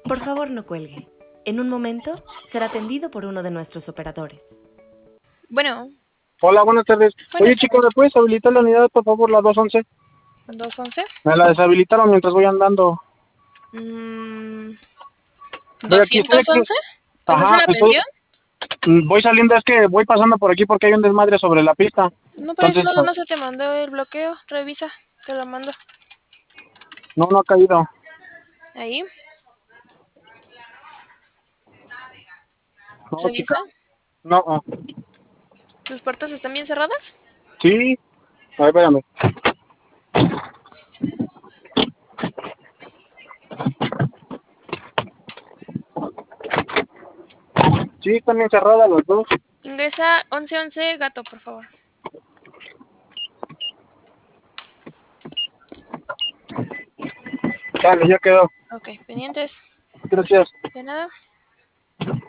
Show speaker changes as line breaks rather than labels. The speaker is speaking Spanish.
Por favor, no cuelgue. En un momento será atendido por uno de nuestros operadores.
Bueno,
Hola, buenas tardes.
Buenas
Oye, chico, ¿me puedes habilitar la unidad, por favor, la 211?
211.
Me la deshabilitaron mientras voy andando. Voy aquí, estoy aquí.
211. ¿Ese es
Ajá,
el apellido?
voy saliendo, es que voy pasando por aquí porque hay un desmadre sobre la pista.
No, pero eso
Entonces,
no se te mandó el bloqueo. Revisa, te lo mando.
no ha caído.
Ahí,
No,
revisa.
chica. No.
¿Tus puertas están bien cerradas?
Sí. A ver, espérame. Sí, están bien cerradas las dos.
Ingresa 1111 gato, por favor.
Dale, ya quedó.
Ok, pendientes.
Gracias.
De nada.